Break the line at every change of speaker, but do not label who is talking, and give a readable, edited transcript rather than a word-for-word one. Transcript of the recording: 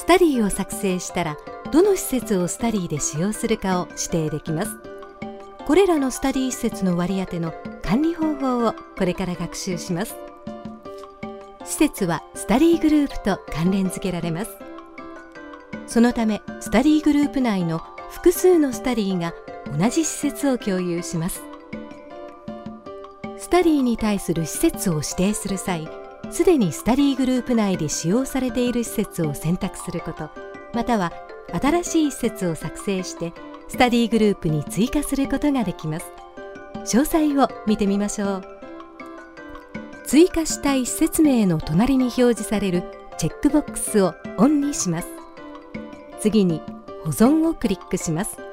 スタディを作成したら、どの施設をスタディで使用するかを指定できます。これらのスタディ施設の割り当ての管理方法をこれから学習します。施設はスタディグループと関連付けられます。そのため、スタディグループ内の複数のスタディが同じ施設を共有します。スタディに対する施設を指定する際、すでにスタディグループ内で使用されている施設を選択すること、または新しい施設を作成してスタディグループに追加することができます。詳細を見てみましょう。追加したい施設名の隣に表示されるチェックボックスをオンにします。次に保存をクリックします。